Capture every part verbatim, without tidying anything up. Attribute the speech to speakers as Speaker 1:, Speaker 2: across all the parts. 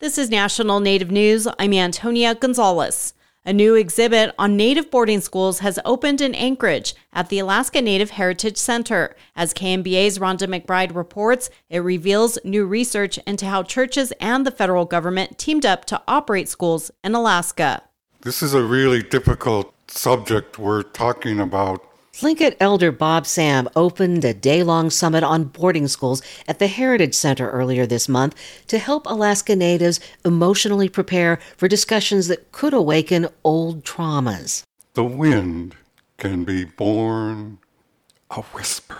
Speaker 1: This is National Native News. I'm Antonia Gonzalez. A new exhibit on Native boarding schools has opened in Anchorage at the Alaska Native Heritage Center. As K M B A's Rhonda McBride reports, it reveals new research into how churches and the federal government teamed up to operate schools in Alaska.
Speaker 2: This is a really difficult subject we're talking about.
Speaker 3: Tlingit Elder Bob Sam opened a day-long summit on boarding schools at the Heritage Center earlier this month to help Alaska Natives emotionally prepare for discussions that could awaken old traumas.
Speaker 2: The wind can be born a whisper.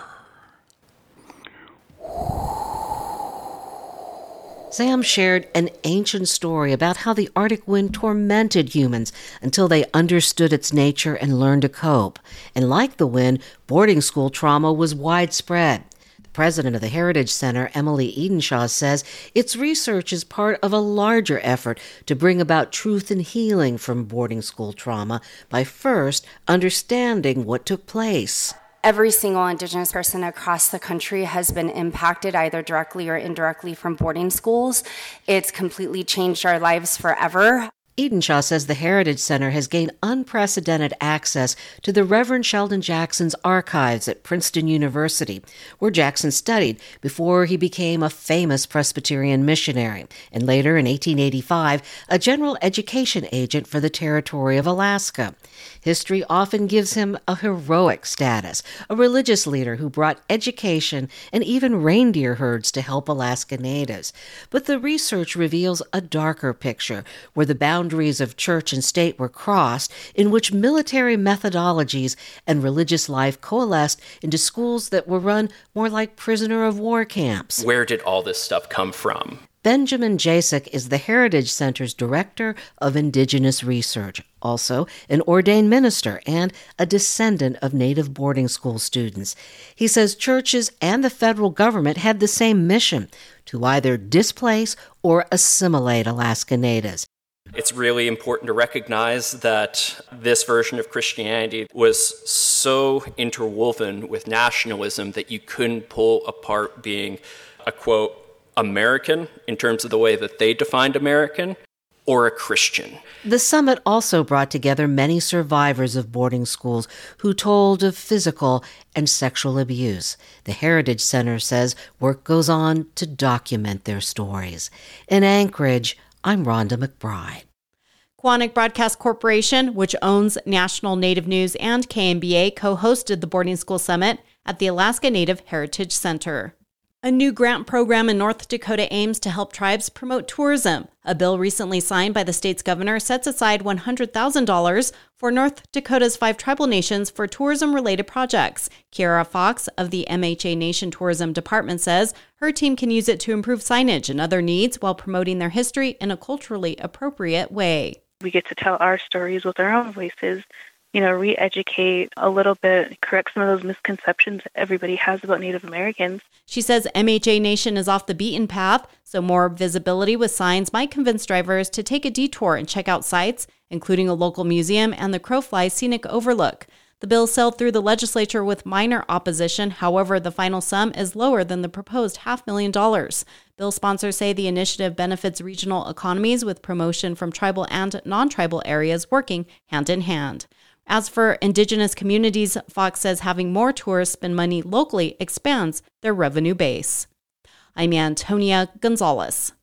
Speaker 3: Sam shared an ancient story about how the Arctic wind tormented humans until they understood its nature and learned to cope. And like the wind, boarding school trauma was widespread. The president of the Heritage Center, Emily Edenshaw, says its research is part of a larger effort to bring about truth and healing from boarding school trauma by first understanding what took place.
Speaker 4: Every single Indigenous person across the country has been impacted either directly or indirectly from boarding schools. It's completely changed our lives forever.
Speaker 3: Edenshaw says the Heritage Center has gained unprecedented access to the Reverend Sheldon Jackson's archives at Princeton University, where Jackson studied before he became a famous Presbyterian missionary, and later in eighteen eighty-five, a general education agent for the territory of Alaska. History often gives him a heroic status, a religious leader who brought education and even reindeer herds to help Alaska Natives. But the research reveals a darker picture, where the boundaries of church and state were crossed, in which military methodologies and religious life coalesced into schools that were run more like prisoner of war camps.
Speaker 5: Where did all this stuff come from?
Speaker 3: Benjamin Jasek is the Heritage Center's Director of Indigenous Research, also an ordained minister and a descendant of Native boarding school students. He says churches and the federal government had the same mission, to either displace or assimilate Alaska Natives.
Speaker 5: It's really important to recognize that this version of Christianity was so interwoven with nationalism that you couldn't pull apart being a, quote, American in terms of the way that they defined American, or a Christian.
Speaker 3: The summit also brought together many survivors of boarding schools who told of physical and sexual abuse. The Heritage Center says work goes on to document their stories. In Anchorage, I'm Rhonda McBride.
Speaker 1: Quantic Broadcast Corporation, which owns National Native News and K M B A, co-hosted the Boarding School Summit at the Alaska Native Heritage Center. A new grant program in North Dakota aims to help tribes promote tourism. A bill recently signed by the state's governor sets aside one hundred thousand dollars for North Dakota's five tribal nations for tourism-related projects. Kiara Fox of the M H A Nation Tourism Department says her team can use it to improve signage and other needs while promoting their history in a culturally appropriate way.
Speaker 6: We get to tell our stories with our own voices, you know, re-educate a little bit, correct some of those misconceptions everybody has about Native Americans.
Speaker 1: She says M H A Nation is off the beaten path, so more visibility with signs might convince drivers to take a detour and check out sites, including a local museum and the Crowfly Scenic Overlook. The bill sailed through the legislature with minor opposition. However, the final sum is lower than the proposed half million dollars. Bill sponsors say the initiative benefits regional economies with promotion from tribal and non-tribal areas working hand in hand. As for Indigenous communities, Fox says having more tourists spend money locally expands their revenue base. I'm Antonia Gonzalez.